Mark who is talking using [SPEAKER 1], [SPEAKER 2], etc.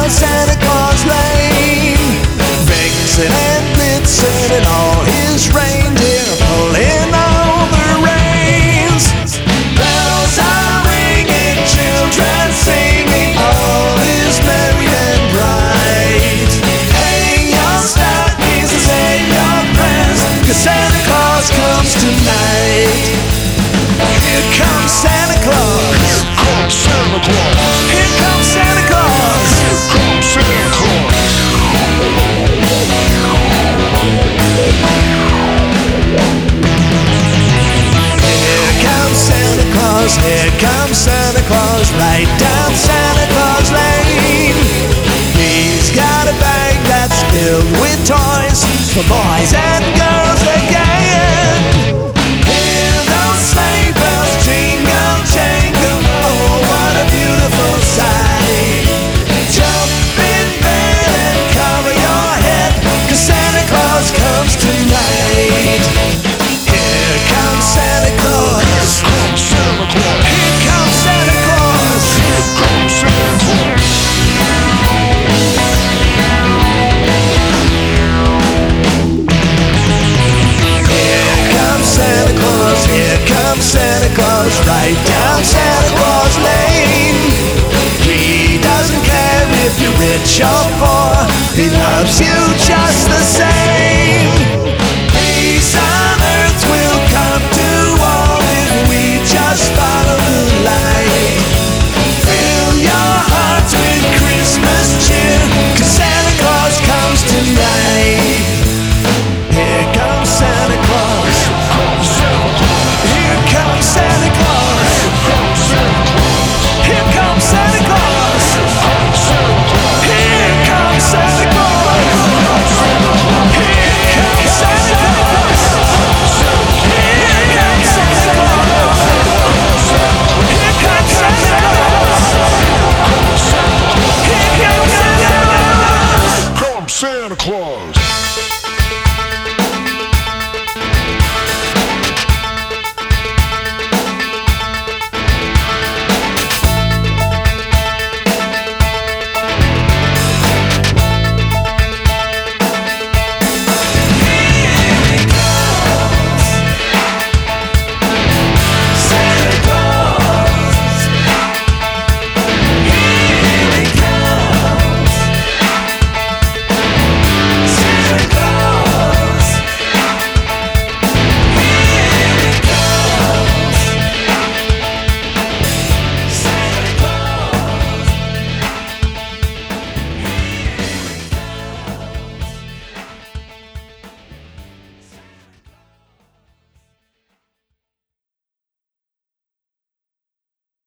[SPEAKER 1] down Santa Claus Lane. Vixen and Blitzen and all his reindeer pulling all the reins. Bells are ringing, children singing, all is merry and bright. Hang your stockings and say your prayers, 'cause Santa Claus comes tonight. Here comes Santa Claus.
[SPEAKER 2] Here comes Santa Claus.
[SPEAKER 1] Here comes Santa Claus.
[SPEAKER 2] Here comes Santa Claus.
[SPEAKER 1] Here comes Santa Claus. Here comes Santa Claus. Right down Santa Claus Lane. He's got a bag that's filled with toys for boys and girls again. Hear those sleigh bells jingle, jangle. Oh, what a beautiful sight. Jump in bed and cover your head, 'cause Santa Claus comes tonight. Here comes Santa Claus.
[SPEAKER 2] Here comes Santa Claus.
[SPEAKER 1] Here comes Santa Claus.
[SPEAKER 2] Here comes Santa Claus.
[SPEAKER 1] Here comes Santa Claus. Here comes Santa Claus. Right down Santa Claus Lane. He doesn't care if you're rich or poor. He loves you just the same.